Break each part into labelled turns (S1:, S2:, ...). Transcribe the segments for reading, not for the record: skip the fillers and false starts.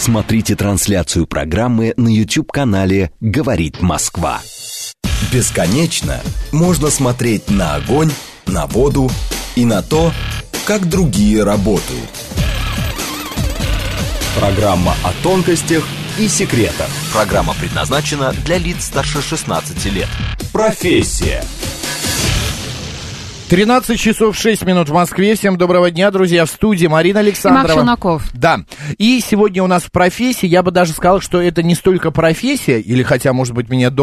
S1: Смотрите трансляцию программы на YouTube-канале «Говорит Москва». Бесконечно можно смотреть на огонь, на воду и на то, как другие работают. Программа о тонкостях и секретах. Программа предназначена для лиц старше 16 лет. Профессия.
S2: 13 часов 6 минут в Москве. Всем доброго дня, друзья. В студии Марина Александрова.
S3: И Марк Челноков.
S2: Да. И сегодня у нас в профессии, я бы даже сказал, что это не столько профессия, или хотя, может быть, меня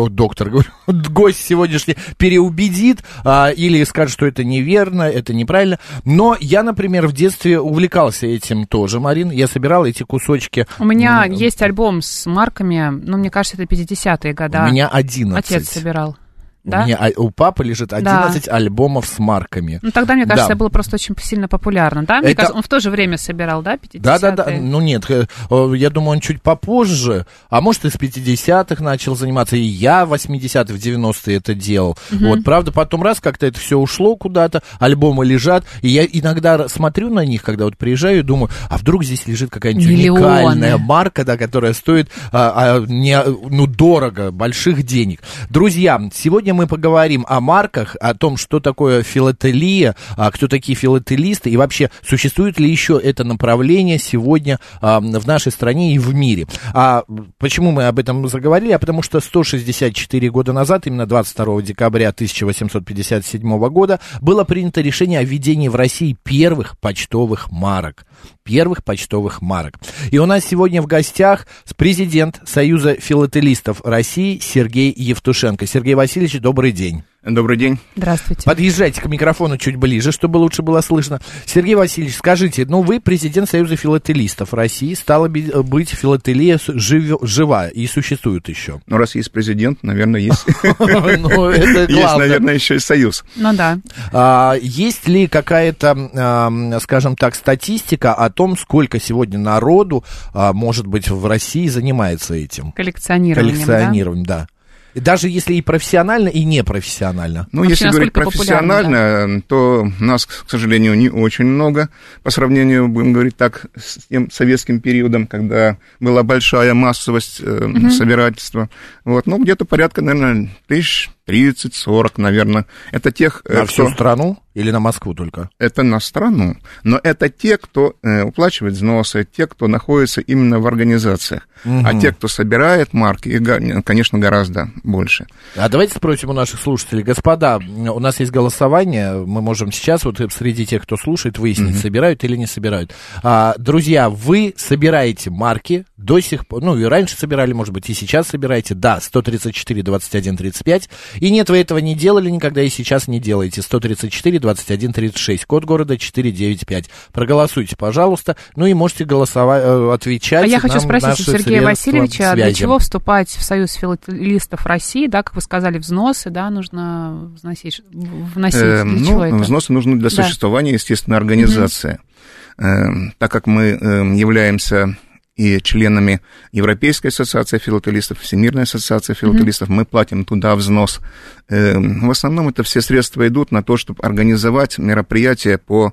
S2: гость сегодняшний переубедит, или скажет, что это неверно, это неправильно. Но я, например, в детстве увлекался этим тоже, Марин. Я собирал эти кусочки.
S3: У меня есть альбом с марками, мне кажется, это 50-е годы.
S2: У меня 11.
S3: Отец собирал. Да?
S2: У папы лежит 11 альбомов с марками.
S3: Тогда, мне кажется, это было просто очень сильно популярно, да? Мне кажется, он в то же время собирал, да, 50-е?
S2: Да. Нет, я думаю, он чуть попозже, а может, и с 50-х начал заниматься, и я в 80-е, в 90-е это делал. Вот, правда, потом раз как-то это все ушло куда-то, альбомы лежат, и я иногда смотрю на них, когда вот приезжаю, и думаю, а вдруг здесь лежит какая-нибудь уникальная марка, да, которая стоит дорого, больших денег. Друзья, сегодня мы поговорим о марках, о том, что такое филателия, кто такие филателисты, и вообще, существует ли еще это направление сегодня в нашей стране и в мире. Почему мы об этом заговорили? Потому что 164 года назад, именно 22 декабря 1857 года, было принято решение о введении в России первых почтовых марок. И у нас сегодня в гостях президент Союза филателистов России Сергей Евтушенко. Сергей Васильевич, добрый день.
S4: Добрый день.
S3: Здравствуйте.
S2: Подъезжайте к микрофону чуть ближе, чтобы лучше было слышно. Сергей Васильевич, скажите, вы президент Союза филателистов России, стало быть, филателия жива и существует еще?
S4: Раз есть президент, наверное, есть.
S2: Ну, это главное.
S4: Есть, наверное, еще и союз.
S3: Ну да.
S2: Есть ли какая-то, скажем так, статистика о том, сколько сегодня народу, может быть, в России занимается этим?
S3: Коллекционированием,
S2: да. Даже если и профессионально, и непрофессионально.
S4: Если говорить профессионально, то нас, к сожалению, не очень много по сравнению, будем говорить так, с тем советским периодом, когда была большая массовость собирательства. Где-то порядка, наверное, 30-40, наверное. Это тех,
S2: на всю страну или на Москву только? Это
S4: на страну. Но это те, кто уплачивает взносы, те, кто находится именно в организациях. А те, кто собирает марки, их, конечно, гораздо больше.
S2: А давайте спросим у наших слушателей. Господа, у нас есть голосование. Мы можем сейчас среди тех, кто слушает, выяснить, собирают или не собирают. Друзья, вы собираете марки до сих пор, и раньше собирали, может быть, и сейчас собираете. Да, 134, 21, 35. И нет, вы этого не делали никогда и сейчас не делаете. 134, 21, 36. Код города 495. Проголосуйте, пожалуйста. И можете отвечать.
S3: А я хочу спросить у Сергея Васильевича, для чего вступать в Союз филателистов России, да, как вы сказали, взносы, да, нужно вносить. Для чего это?
S4: Взносы нужны для существования, естественно, организации. Так как мы являемся и членами Европейской ассоциации филателистов, Всемирной ассоциации филателистов, мы платим туда взнос. В основном это все средства идут на то, чтобы организовать мероприятия по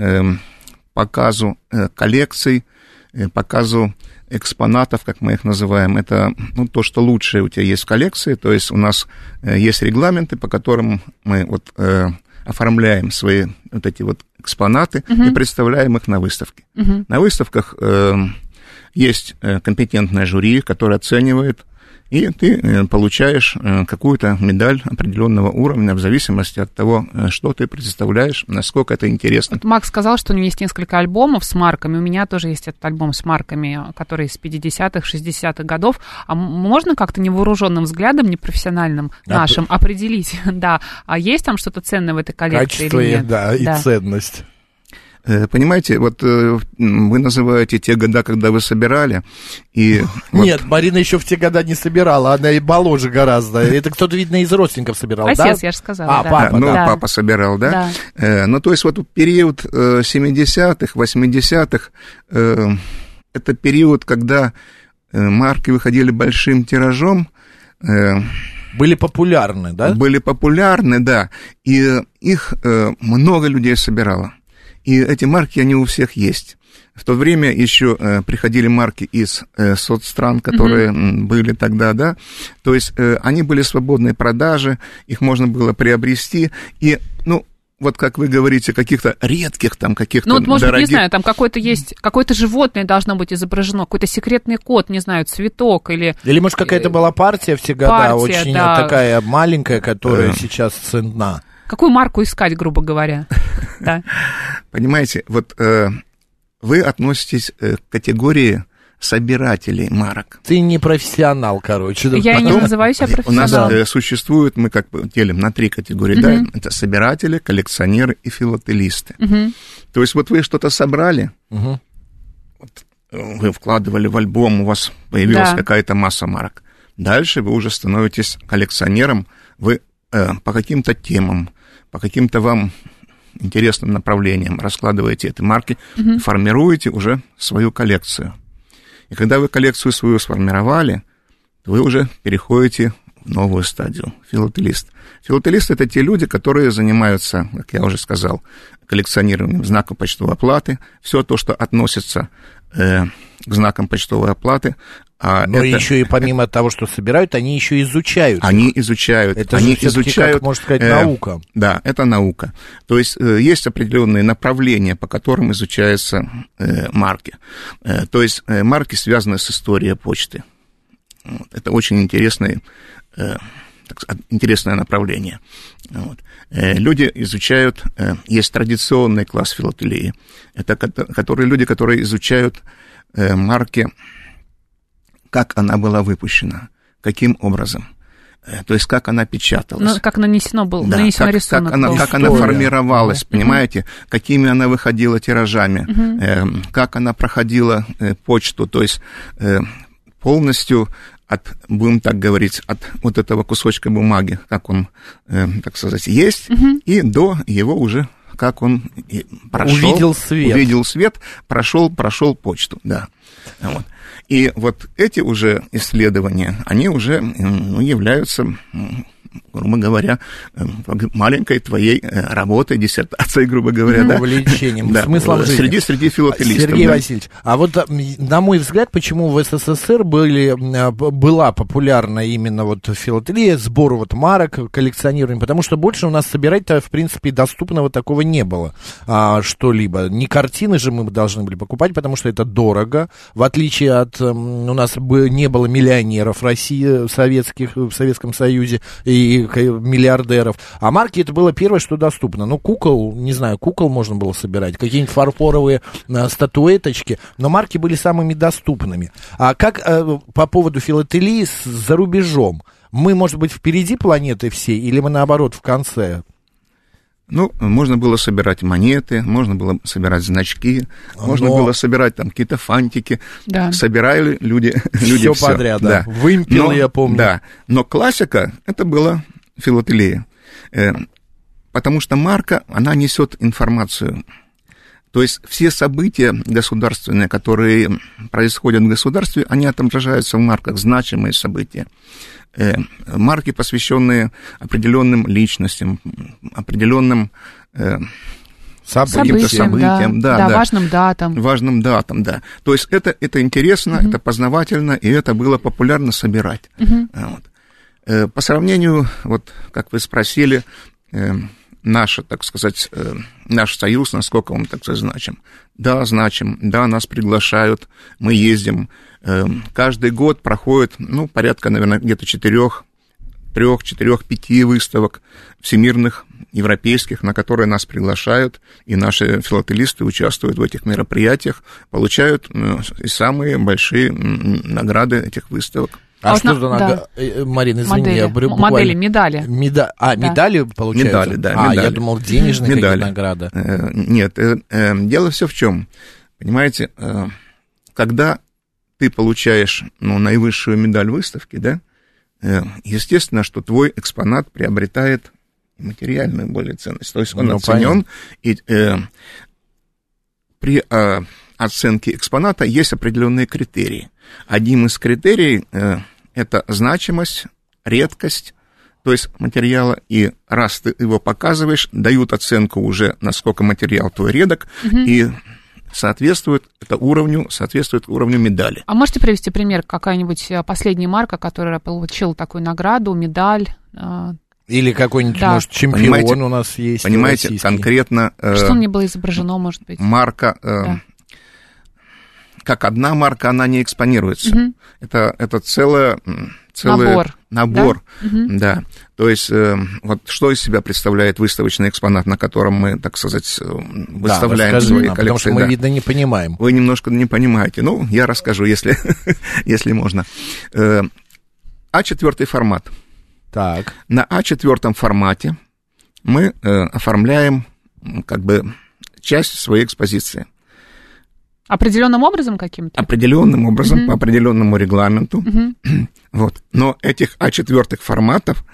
S4: показу коллекций, показу экспонатов, как мы их называем. Это то, что лучшее у тебя есть в коллекции. То есть у нас есть регламенты, по которым мы оформляем свои эти экспонаты и представляем их на выставке. На выставках есть компетентное жюри, которое оценивает, и ты получаешь какую-то медаль определенного уровня в зависимости от того, что ты представляешь, насколько это интересно.
S3: Макс сказал, что у него есть несколько альбомов с марками. У меня тоже есть этот альбом с марками, который из 50-х, 60-х годов. А можно как-то невооруженным взглядом, непрофессиональным нашим определить, а есть там что-то ценное в этой коллекции
S2: или нет?
S3: Качество,
S2: и ценность.
S4: Понимаете, вы называете те года, когда вы собирали, и...
S2: Нет, Марина еще в те года не собирала, она и моложе гораздо. Это кто-то, видно, из родственников собирал,
S3: Отец,
S2: да?
S3: Отец, я же сказала,
S2: папа,
S4: папа собирал, да? То есть период 70-х, 80-х, это период, когда марки выходили большим тиражом.
S2: Были популярны, да?
S4: Были популярны, да, и их много людей собирало. И эти марки, они у всех есть. В то время еще приходили марки из соцстран, которые были тогда, да, то есть они были в свободной продаже, их можно было приобрести, и, ну, вот как вы говорите, каких-то редких там, каких-то
S3: ну, вот, может
S4: дорогих...
S3: быть, не знаю, там какое-то есть, какое-то животное должно быть изображено, какой-то секретный код, не знаю, цветок или...
S2: Или, может, какая-то была партия в те года, очень такая маленькая, которая сейчас ценна.
S3: Какую марку искать, грубо говоря?
S4: Понимаете, вот вы относитесь к категории собирателей марок.
S2: Ты не профессионал, короче.
S3: Я не называю себя профессионалом.
S4: У нас существует, мы как бы делим на 3 категории, да, это собиратели, коллекционеры и филателисты. То есть вот вы что-то собрали, вот, вы вкладывали в альбом, у вас появилась какая-то масса марок. Дальше вы уже становитесь коллекционером, вы по каким-то темам, по каким-то вам интересным направлениям раскладываете эти марки, формируете уже свою коллекцию. И когда вы коллекцию свою сформировали, то вы уже переходите в новую стадию, филателист. Филателист — это те люди, которые занимаются, как я уже сказал, коллекционированием знаков почтовой оплаты, все то, что относится к знакам почтовой оплаты.
S2: Но это, еще и помимо того, что собирают, они еще изучают.
S4: Они изучают.
S2: Это
S4: они
S2: же изучают, как можно сказать, наука.
S4: Да, это наука. То есть есть определенные направления, по которым изучаются марки. То есть марки связаны с историей почты. Это очень интересное направление. Люди изучают, есть традиционный класс филателии. Это люди, которые изучают марки, как она была выпущена, каким образом, то есть как она печаталась.
S3: Ну, как нанесен рисунок.
S4: Как она формировалась, понимаете, какими она выходила тиражами, как она проходила почту, то есть полностью будем так говорить, от вот этого кусочка бумаги, как он, так сказать, есть, и до его уже, как он прошел, увидел свет, прошел почту, да. Вот. И вот эти уже исследования, они уже являются, грубо говоря, маленькой твоей работой, диссертацией, грубо говоря, да.
S2: Увлечением, смыслом жизни.
S4: Среди филателистов.
S2: Сергей Васильевич, а вот, на мой взгляд, почему в СССР была популярна именно вот филателия, сбор вот марок, коллекционирование, потому что больше у нас собирать-то, в принципе, доступного такого не было что-либо. Не картины же мы должны были покупать, потому что это дорого, в отличие от, у нас не было миллионеров в России, в Советском Союзе, и миллиардеров. А марки — это было первое, что доступно. Ну, кукол можно было собирать, какие-нибудь фарфоровые статуэточки, но марки были самыми доступными. А как по поводу филателии за рубежом? Мы, может быть, впереди планеты всей, или мы, наоборот, в конце?
S4: Ну, можно было собирать монеты, можно было собирать значки, можно было собирать там какие-то фантики. Да. Собирали люди все
S2: подряд, да. Вымпел, я помню.
S4: Да, но классика — это была филателия, потому что марка, она несет информацию. То есть все события государственные, которые происходят в государстве, они отображаются в марках, значимые события. Марки, посвященные определенным личностям, определенным событиям,
S3: важным датам.
S4: Важным датам, да. То есть это интересно, это познавательно, и это было популярно собирать. Вот. По сравнению, вот как вы спросили, наш союз, насколько он, так сказать, значим. Да, значим, да, нас приглашают, мы ездим. Каждый год проходит, порядка, наверное, где-то 4-5 выставок всемирных, европейских, на которые нас приглашают, и наши филателисты участвуют в этих мероприятиях, получают самые большие награды этих выставок.
S2: А что за награда? Марина, извини, я
S3: буквально... медали.
S2: Медали получаются?
S4: Медали, да. Медали.
S2: Я думал, денежные какие-то награды.
S4: Нет, дело все в чем. Понимаете, когда ты получаешь наивысшую медаль выставки, да, естественно, что твой экспонат приобретает материальную более ценность. То есть он оценен, и при оценке экспоната есть определенные критерии. Одним из критерий это значимость, редкость, то есть материала, и раз ты его показываешь, дают оценку уже, насколько материал твой редок, и соответствует уровню медали.
S3: А можете привести пример, какая-нибудь последняя марка, которая получила такую награду, медаль?
S2: Или какой-нибудь, может, чемпион у нас есть.
S4: Понимаете,
S2: российский.
S4: Конкретно...
S3: Что не было изображено, может быть?
S4: Марка... Как одна марка, она не экспонируется. Это целый набор. Да. То есть, вот что из себя представляет выставочный экспонат, на котором мы, так сказать, выставляем свои коллекции.
S2: Потому что мы, видно, не понимаем.
S4: Вы немножко не понимаете. Ну, я расскажу, если можно. А4 формат.
S2: Так.
S4: На А4 формате мы оформляем как бы часть своей экспозиции.
S3: Определенным образом каким-то?
S4: Определенным образом, по определенному регламенту. Вот. Но этих А4 форматов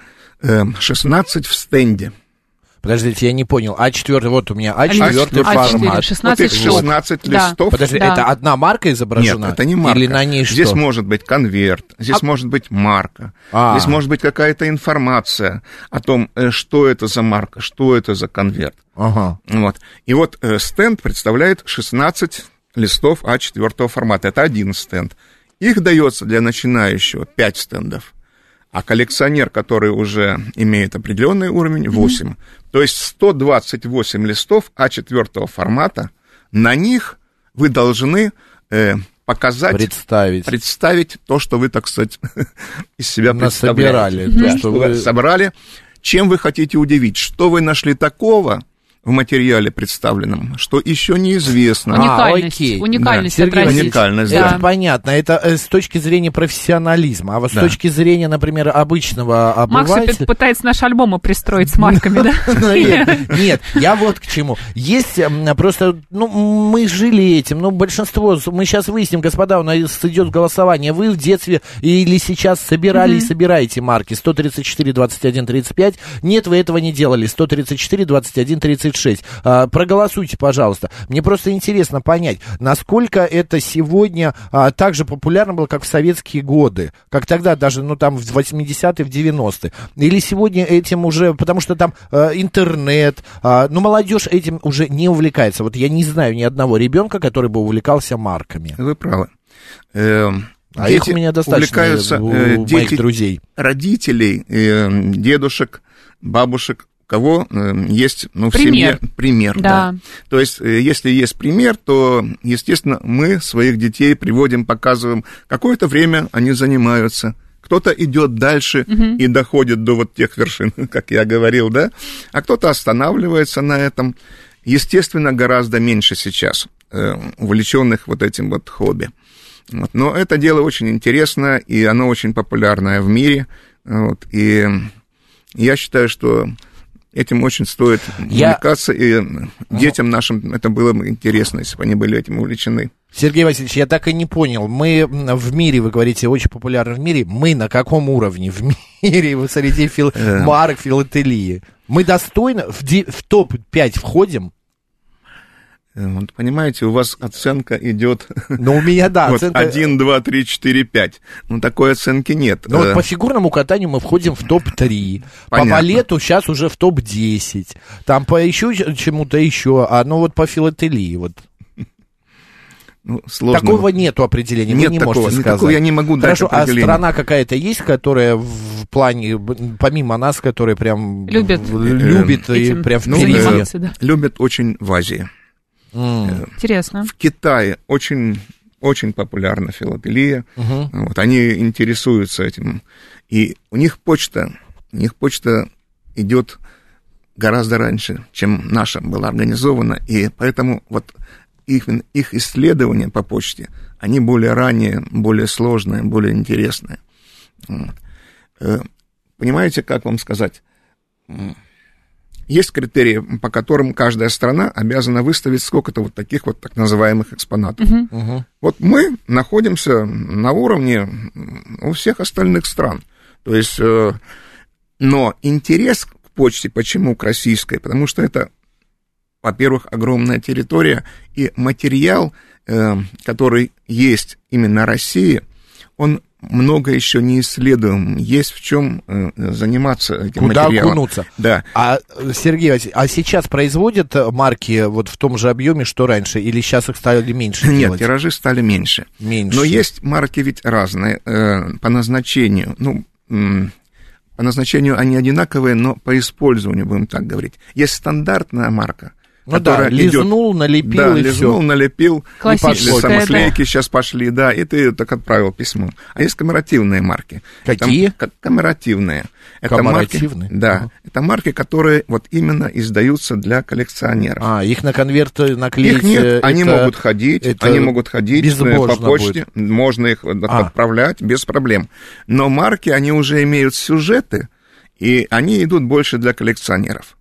S4: 16 в стенде.
S2: Подождите, я не понял. А4, вот у меня А4 формат.
S4: 16 листов.
S2: Подожди, это одна марка изображена?
S4: Нет, это не марка.
S2: Или на ней что?
S4: Здесь может быть конверт, здесь может быть марка, здесь может быть какая-то информация о том, что это за марка, что это за конверт. Вот. И вот стенд представляет 16 листов А4 формата. Это один стенд. Их дается для начинающего 5 стендов. А коллекционер, который уже имеет определенный уровень, 8. То есть 128 листов А4 формата, на них вы должны показать, представить то, что вы, так сказать, из себя представляете. Собрали. Чем вы хотите удивить? Что вы нашли такого в материале представленном, что еще неизвестно.
S3: Уникальность.
S2: Сергей Васильевич,
S4: уникальность,
S2: это понятно. Это с точки зрения профессионализма. А вот с точки зрения, например, обычного обывателя...
S3: Макс пытается наши альбомы пристроить с марками, да?
S2: Нет, я вот к чему. Есть просто, мы жили этим, большинство, мы сейчас выясним, господа, у нас идет голосование, вы в детстве или сейчас собирали и собираете марки 134, 21, 35, нет, вы этого не делали, 134, 21, 36. Проголосуйте, пожалуйста. Мне просто интересно понять, насколько это сегодня так же популярно было, как в советские годы, как тогда даже, там в 80-е, в 90-е. Или сегодня этим уже, потому что там интернет, молодежь этим уже не увлекается. Вот я не знаю ни одного ребенка, который бы увлекался марками.
S4: Вы правы.
S2: Их у меня достаточно,
S4: увлекаются
S2: моих друзей.
S4: Родителей, дедушек, бабушек, у кого есть в семье пример. Да. То есть, если есть пример, то, естественно, мы своих детей приводим, показываем. Какое-то время они занимаются. Кто-то идет дальше и доходит до вот тех вершин, как я говорил, да, а кто-то останавливается на этом. Естественно, гораздо меньше сейчас увлеченных вот этим вот хобби. Вот. Но это дело очень интересное, и оно очень популярное в мире. Вот. И я считаю, что этим очень стоит увлекаться, и детям нашим это было бы интересно, если бы они были этим увлечены.
S2: Сергей Васильевич, я так и не понял, мы в мире, вы говорите, очень популярны в мире, мы на каком уровне в мире среди марок филателии? Мы достойно в топ-5 входим?
S4: Вот, понимаете, у вас оценка идет...
S2: У меня, да, оценка...
S4: 1, 2, 3, 4, 5. Такой оценки нет.
S2: Вот по фигурному катанию мы входим в топ-3. По балету сейчас уже в топ-10. Там по еще чему-то еще. А вот по филателии вот...
S4: Сложно.
S2: Такого нету определения,
S4: нет,
S2: вы не можете сказать.
S4: Такого я не могу дать определение.
S2: А страна какая-то есть, которая в плане, помимо нас, которая прям любит и прям впереди?
S4: Любят очень в Азии.
S3: Интересно.
S4: В Китае очень, очень популярна филателия. Вот, они интересуются этим. И у них почта идет гораздо раньше, чем наша была организована. И поэтому вот их исследования по почте, они более ранние, более сложные, более интересные. Понимаете, как вам сказать? Есть критерии, по которым каждая страна обязана выставить сколько-то вот таких вот так называемых экспонатов. Вот мы находимся на уровне у всех остальных стран. То есть, но интерес к почте, почему к российской? Потому что это, во-первых, огромная территория, и материал, который есть именно России, он много еще не исследуем, есть в чем заниматься этим материалом.
S2: Куда окунуться?
S4: Да.
S2: Сергей Васильевич, сейчас производят марки вот в том же объеме, что раньше, или сейчас их стали меньше делать?
S4: Нет, тиражи стали меньше. Но есть марки ведь разные по назначению. По назначению они одинаковые, но по использованию, будем так говорить. Есть стандартная марка, которая
S2: лизнул, налепил,
S4: да,
S2: и
S4: лизнул,
S2: все.
S4: налепил,
S3: классическая,
S4: самослейки сейчас пошли, да, и ты так отправил письмо. А есть коммеративные марки.
S2: Какие?
S4: Коммеративные. Это марки, да, это марки, которые вот именно издаются для коллекционеров.
S2: Их на конверты наклеить?
S4: Их нет, они могут ходить по почте, можно их отправлять без проблем. Но марки, они уже имеют сюжеты, и они идут больше для коллекционеров.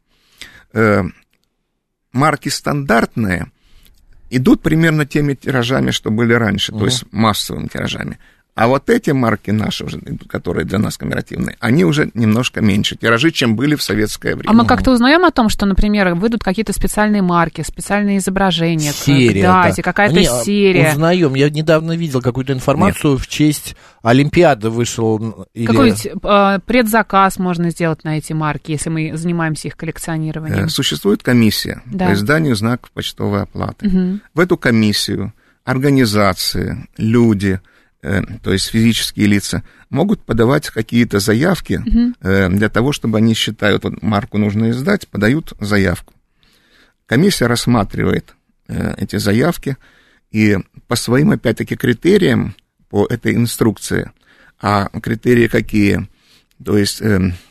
S4: Марки стандартные идут примерно теми тиражами, что были раньше, то есть массовыми тиражами. А вот эти марки наши, уже, которые для нас коммеративные, они уже немножко меньше тиражи, чем были в советское время.
S3: А мы как-то узнаем о том, что, например, выйдут какие-то специальные марки, специальные изображения,
S2: серия,
S3: дате, какая-то серия.
S2: Узнаем. Я недавно видел какую-то информацию в честь Олимпиады вышел.
S3: Какой-нибудь предзаказ можно сделать на эти марки, если мы занимаемся их коллекционированием?
S4: Существует комиссия по изданию знаков почтовой оплаты. В эту комиссию организации, люди, то есть физические лица, могут подавать какие-то заявки для того, чтобы они считают, вот марку нужно издать, подают заявку. Комиссия рассматривает эти заявки и по своим, опять-таки, критериям по этой инструкции, а критерии какие? То есть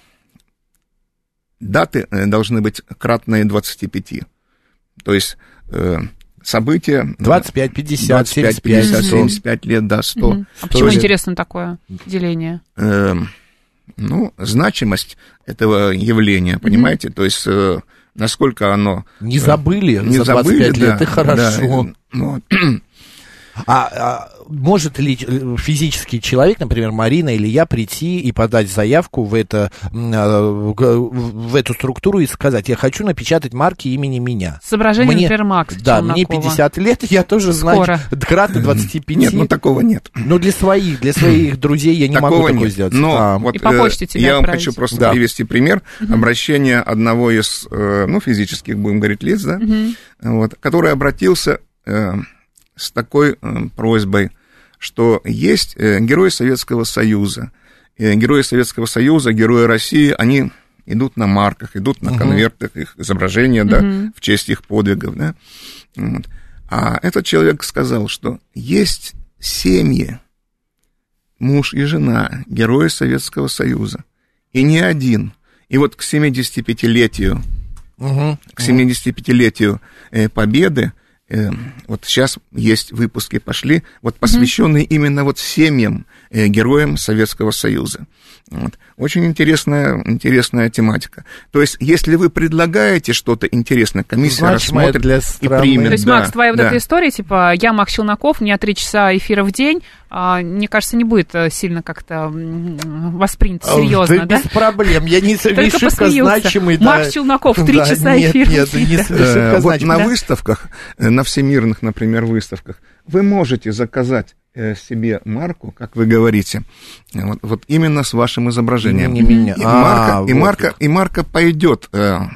S4: даты должны быть кратные 25, то есть события...
S2: 25, 50, 75,
S4: 75 лет, да, 100.
S3: А почему интересно такое деление?
S4: Значимость этого явления, понимаете, то есть насколько оно...
S2: Не забыли за 25 лет, и хорошо. Может ли физический человек, например, Марина или я, прийти и подать заявку в эту структуру и сказать, я хочу напечатать марки имени меня?
S3: С изображением, например, Макс
S2: Да, мне 50 лет, я тоже знаю, кратно 25.
S4: Нет, такого нет.
S2: Но для своих друзей я не могу такое сделать.
S4: Но вот
S3: и по почте тебе
S4: я вам
S3: отправить.
S4: хочу просто привести пример обращения одного из, физических, будем говорить, лиц, да, который обратился с такой просьбой, что есть герои Советского Союза. Герои Советского Союза, герои России, они идут на марках, идут на конвертах, их изображения, в честь их подвигов. Да? А этот человек сказал, что есть семьи, муж и жена, герои Советского Союза, и не один. И вот к 75-летию, Победы, вот сейчас есть выпуски пошли, посвященные именно семьям, героям Советского Союза. Очень интересная тематика. То есть, если вы предлагаете что-то интересное, комиссия рассмотрит и примет.
S3: То есть, Макс, твоя эта история, типа, я Макс Челноков, у меня 3 часа эфира в день, мне кажется, не будет сильно как-то воспринято серьезно, да?
S2: Без проблем, я не шибко значимый.
S3: Макс Челноков, 3 часа эфира в день.
S4: Вот на выставках, на всемирных, например, выставках, вы можете заказать себе марку, как вы говорите, вот именно с вашим изображением. И марка пойдет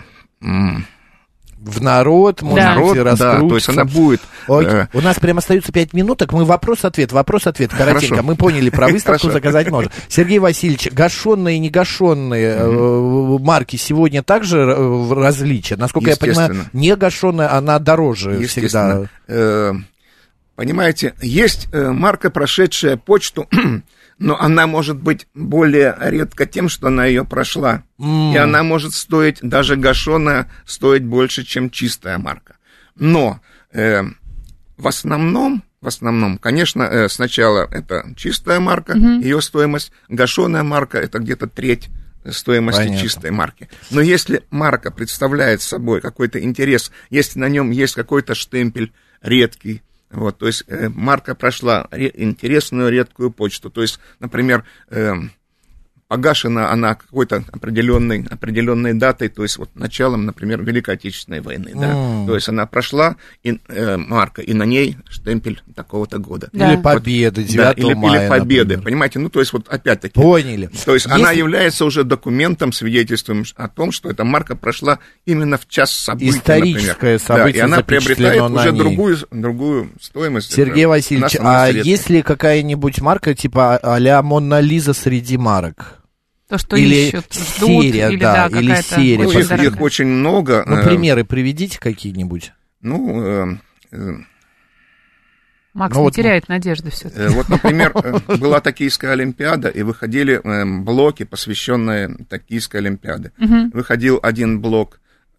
S2: в народ, можете раскрутиться.
S4: Да, то есть она будет...
S2: У нас прям остается 5 минуток, мы вопрос-ответ, коротенько. Хорошо. Мы поняли, про выставку заказать можно. Сергей Васильевич, гашенные и негашенные марки сегодня также различия? Насколько я понимаю, не гашенная, она дороже всегда.
S4: Понимаете, есть марка, прошедшая почту, но она может быть более редко тем, что она ее прошла. И она может стоить, даже гашеная, стоить больше, чем чистая марка. Но в основном, конечно, сначала это чистая марка, ее стоимость, гашеная марка, это где-то треть стоимости чистой марки. Но если марка представляет собой какой-то интерес, если на нем есть какой-то штемпель редкий, то есть марка прошла интересную редкую почту. То есть, например, погашена она какой-то определенной датой, то есть вот началом, например, Великой Отечественной войны, да, то есть она прошла, марка, и на ней штемпель такого-то года.
S2: Да. Или победы, 9 мая,
S4: или победы,
S2: например.
S4: Понимаете, ну, то есть вот опять-таки.
S2: Поняли.
S4: То есть она является уже документом, свидетельством о том, что эта марка прошла именно в час события,
S2: историческое событие,
S4: да, и она приобретает уже
S2: ней.
S4: другую стоимость.
S2: Сергей Васильевич, а есть ли какая-нибудь марка типа а-ля Мона Лиза среди марок?
S3: То, что
S2: или
S3: ищут, ждут,
S2: серия,
S3: или,
S2: да, или серия.
S4: Их очень много.
S2: Ну, примеры приведите какие-нибудь.
S3: Макс не теряет надежды все-таки.
S4: Вот, например, была Токийская Олимпиада, и выходили блоки, посвященные Токийской Олимпиаде. Выходил один блок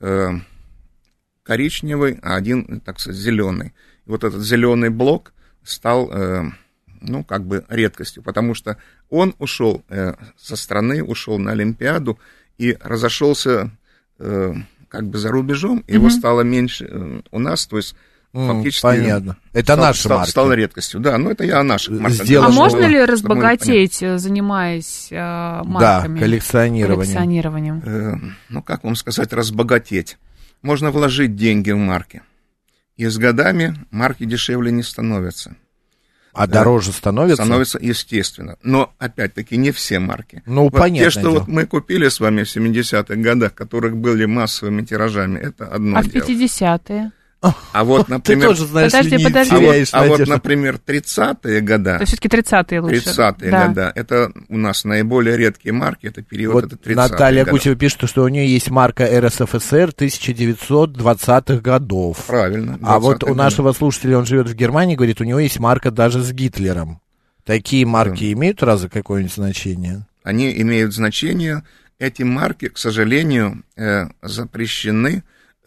S4: коричневый, а один, так сказать, зеленый. И вот этот зеленый блок стал, ну, как бы редкостью, потому что он ушел со страны, ушел на Олимпиаду и разошелся как бы за рубежом, его стало меньше у нас, то есть фактически...
S2: Понятно. Это наши марки.
S4: Стало редкостью, да, но это я о наших марках.
S3: А можно ли разбогатеть, занимаясь марками?
S2: Да, коллекционированием.
S4: Ну, как вам сказать, разбогатеть? Можно вложить деньги в марки. И с годами марки дешевле не становятся.
S2: А дороже становятся?
S4: Становятся, естественно. Но, опять-таки, не все марки.
S2: Ну,
S4: вот
S2: понятно.
S4: Те, что вот мы купили с вами в 70-х годах, которых были массовыми тиражами, это одно дело.
S3: А в 50-е?
S4: А вот, например...
S2: Ты тоже знаешь,
S3: подожди.
S4: А вот, например, 30-е года...
S3: То все-таки 30-е лучше.
S4: 30-е года. Это у нас наиболее редкие марки, это период,
S2: вот
S4: это 30-е
S2: Наталья
S4: годы.
S2: Гусева пишет, что у нее есть марка РСФСР 1920-х годов.
S4: Правильно.
S2: А вот у нашего слушателя, он живет в Германии, говорит, у него есть марка даже с Гитлером. Такие марки имеют разве какое-нибудь значение?
S4: Они имеют значение. Эти марки, к сожалению, запрещены...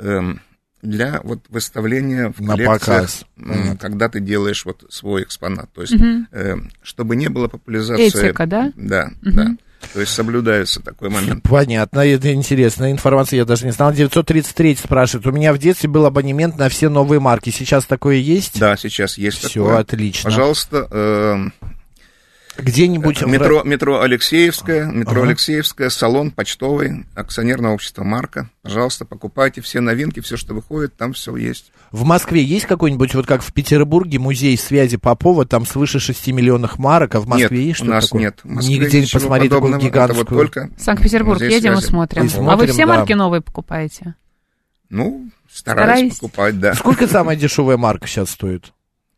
S4: для вот выставления в коллекциях, когда ты делаешь вот свой экспонат. То есть, чтобы не было популяризации...
S3: Этика, да?
S4: Да, да. То есть соблюдается такой момент.
S2: Понятно, это интересная информация, я даже не знал. 933 спрашивает, у меня в детстве был абонемент на все новые марки, сейчас такое есть?
S4: Да, сейчас есть
S2: Всё,
S4: такое.
S2: отлично.
S4: Пожалуйста...
S2: Где-нибудь...
S4: Метро Алексеевская, салон почтовый, акционерное общество «Марка». Пожалуйста, покупайте все новинки, все, что выходит, там все есть.
S2: В Москве есть какой-нибудь, вот как в Петербурге, музей связи Попова, там свыше 6 миллионов марок, а в Москве есть что-то такое?
S4: Нет, у нас нет.
S2: Нигде не посмотреть такую гигантскую...
S4: Вот только
S3: Санкт-Петербург, едем и смотрим. А вы все марки новые покупаете?
S4: Ну, стараюсь покупать, да.
S2: Сколько самая дешевая марка сейчас стоит?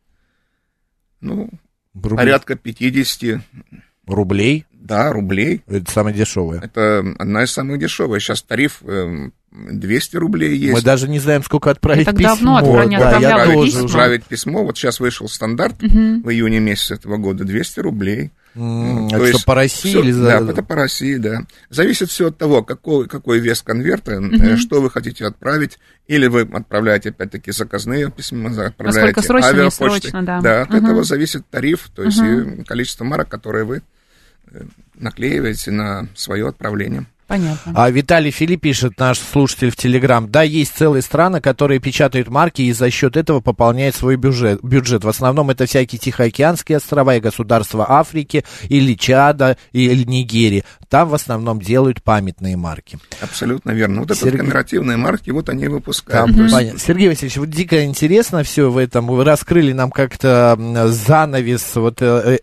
S4: Ну... Порядка 50
S2: рублей.
S4: Да, рублей.
S2: Это самое дешевое.
S4: Это одна из самых дешевых. Сейчас тариф 200 рублей есть.
S2: Мы даже не знаем, сколько отправить письмо.
S3: Так давно
S4: отправить письмо. Вот сейчас вышел стандарт в июне месяце этого года. 200 рублей.
S2: Это что, по России или за...
S4: Да, это по России, да. Зависит все от того, какой вес конверта, что вы хотите отправить. Или вы отправляете, опять-таки, заказные письма, отправляете авиапочтой. Да, от этого зависит тариф, то есть и количество марок, которые вы наклеиваете на свое отправление.
S3: Понятно.
S2: А Виталий Филипп пишет, наш слушатель в Телеграм, да, есть целые страны, которые печатают марки и за счет этого пополняют свой бюджет. В основном это всякие Тихоокеанские острова и государства Африки, или Чада, или Нигерии. Там в основном делают памятные марки.
S4: Абсолютно верно. Вот это коммеморативные марки, вот они выпускают.
S2: Сергей Васильевич, вот дико интересно все в этом. Вы раскрыли нам как-то занавес вот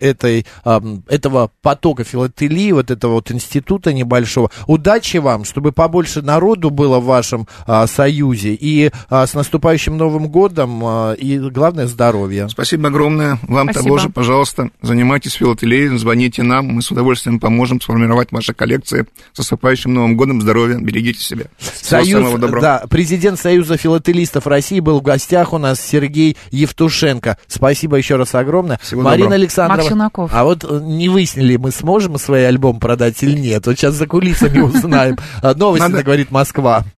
S2: этого потока филателии, вот этого вот института небольшого. Удачи вам, чтобы побольше народу было в вашем союзе. И с наступающим Новым годом, и главное, здоровья.
S4: Спасибо огромное. Вам того же, пожалуйста, занимайтесь филателией, звоните нам, мы с удовольствием поможем сформировать ваши коллекции. С наступающим Новым годом, здоровья, берегите себя. Всего самого доброго.
S2: Да, президент Союза филателистов России был в гостях у нас, Сергей Евтушенко. Спасибо еще раз огромное.
S4: Всего
S2: Марина
S4: доброго.
S2: Александровна, а вот не выяснили, мы сможем свой альбом продать или нет? Вот сейчас за кулисами узнаем. Новости, говорит Москва.